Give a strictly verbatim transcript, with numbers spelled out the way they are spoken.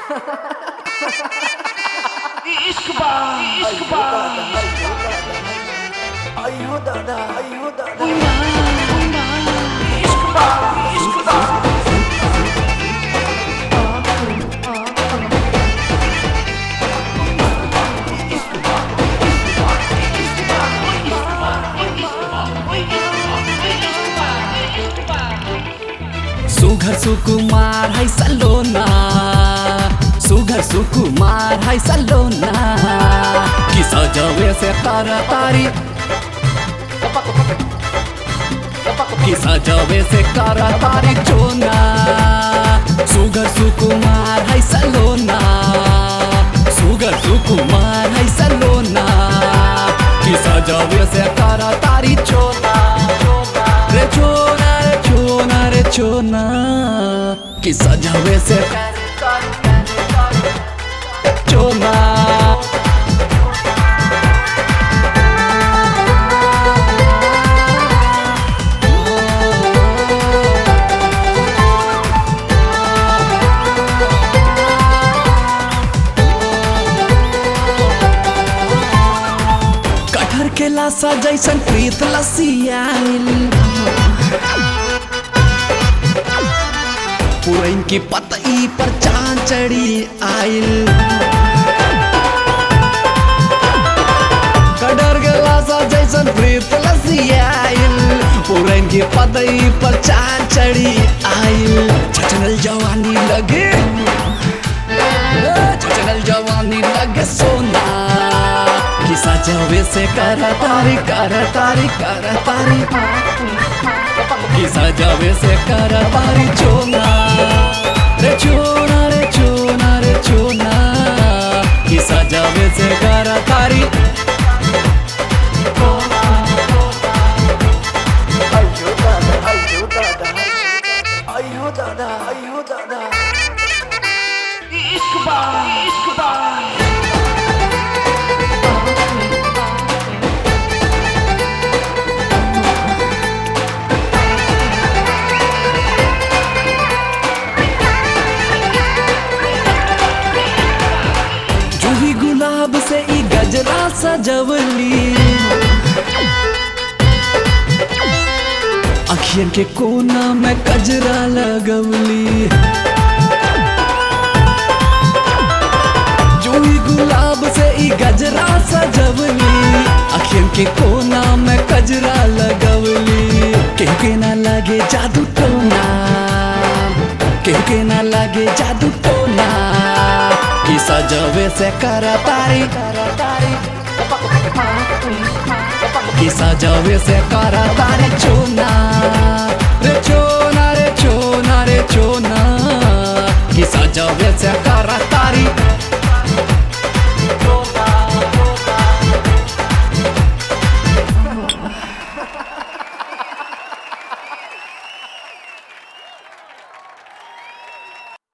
इश्क बा इश्क बा अयो दादा अयो दादा इश्क बा इश्क बा सुघर सुकुमार है सलोना सुघर सुकुमार है सलोना कि सजवे से कर तारी कि सजवे से कर तारी चोना सुघर सुकुमार है सलोना सुघर सुकुमार है सलोना कि सजवे से कर तारी चोना रे चोना रे चोना रे चोना कि सजवे से चोना कटहर के लाशा जैसन प्रीत लसियाइल पुरैन की पतई पर चांद चढ़ी आइल कटहर के लाशा जैसन प्रीत लसियाइल पुरैन की पतई पर चांद चढ़ी आइल छचनल जवानी लगे छचनल जवानी लगे सोना कि सजवे से कर तारी कर तारी कर तारी कि सजवे से कर तारी चोना रे चोना रे चोना रे चोना कि सजवे से कर तारी अयो दादा अयो दादा अयो दादा अयो दादा इश्क बा इश्क बा गुलाब से ई गजरा सजवली अखियन के कोना में गजरा लगवली जूही गुलाब से ई गजरा सजवली अखियन के कोना में गजरा लगवली केहू के ना लगे जादू टोना केहू के ना लगे जादू टोना कि सजवे से कर तारी कि सजवे से कर तारी चोना रे चोना